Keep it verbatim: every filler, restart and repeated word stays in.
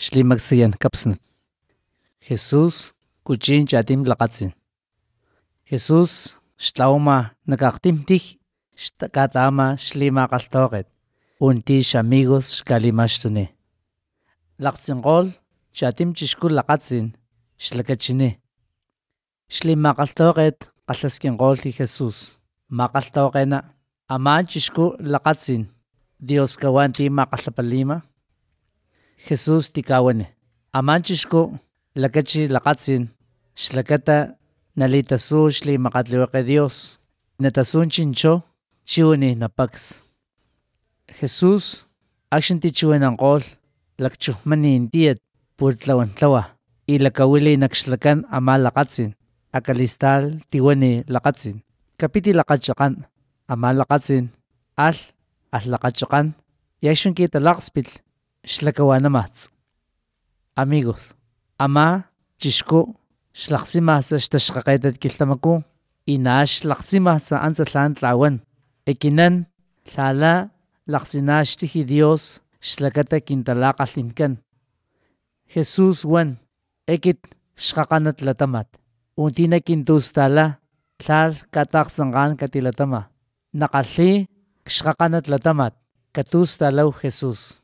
xlimaksayan kapsnat. Jesús kuchin chatim lakatsin. Jesús xtlawama nakaktim tij xtakatama xlimakgalhtawakget unti xamigos xkalimaxtuni. Laktsinkgolh chatim chixku lakatsin xlakachini. Xlimakgalhtawakget kgalhaskinkgolh ti Jesús makgalhtawakgena ama chixku lakatsin Dios kawan ti makgalhapalima. Jesús tikawani ama chixku lakachi lakatsin xlakata nalitasu xlimakgatliwekge Dios natasun chincho chiwani napaks. Jesús akxni tichiwinankgolh lakchujmanin tiyat pulhtlawan tlawa y lakawili nak xlakan ama lakatsin akalistal tiwani lakatsin kapiti lakgachakgan ama lakgatsin alh alh lakgachakgan y akxni kitalakgspitl xlakawanamats. Amigos, ama chixku xlakgtsimasa xtaxkgakgetat kilhtamaku y na xlakgtsimasa antsa tlan tlawan ekinan lhala lakgsina xtiji Dios xlakata kintalakgalhinkan. Jesús wan ekit xkgakganat latamat unti nakintustala lhalh katakgtsankgan katilatama nakgalhi xkgakganat latamat katustalaw Jesús.